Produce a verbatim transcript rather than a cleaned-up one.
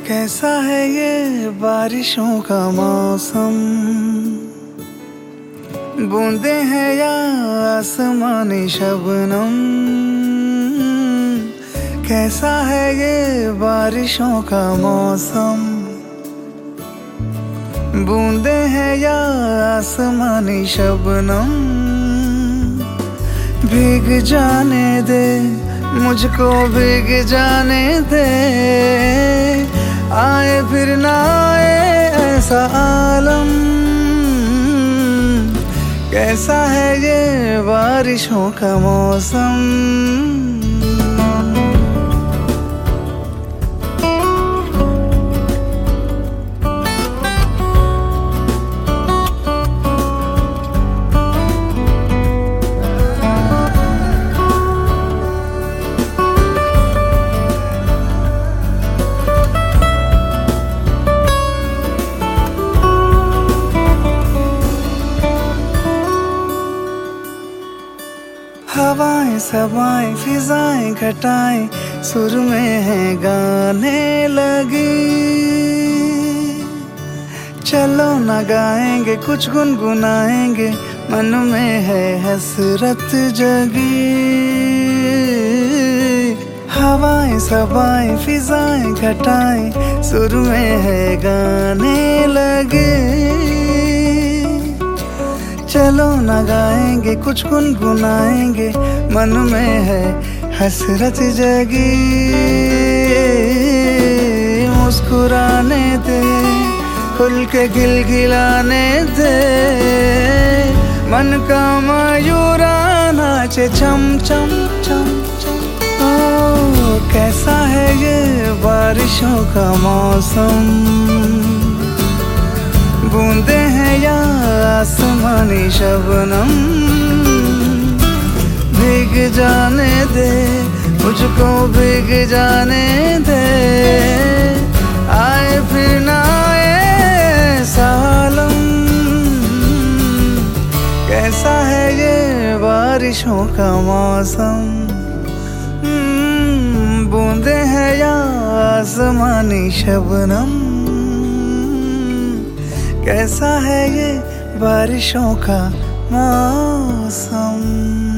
कैसा है ये बारिशों का मौसम, बूंदे हैं या आसमानी शबनम। कैसा है ये बारिशों का मौसम, बूंदे हैं या आसमानी शबनम। भीग जाने दे मुझको, भीग जाने दे, आए फिर ना आए ऐसा आलम। कैसा है ये बारिशों का मौसम। हवाएं सबाएं फिजाएं घटाएं सुर में है गाने लगी। चलो ना गाएंगे कुछ गुनगुनाएंगे, मन में है हसरत जगी। हवाएं सबाएं फिजाएं घटाएं सुर में है गाने लगे। चलो ना गाएंगे कुछ गुनगुनाएंगे, मन में है हसरत जगी। मुस्कुराने दे, खुल के गिलगिलाने दे, मन का मयूरा नाचे चम चम चम चम। ओ कैसा है ये बारिशों का मौसम, बूंदे हैं या आसमानी शबनम। भीग जाने दे मुझको, भीग जाने दे, आए फिर ना आए सालम। कैसा है ये बारिशों का मौसम, बूंदे हैं या आसमानी शबनम। कैसा है ये बारिशों का मौसम।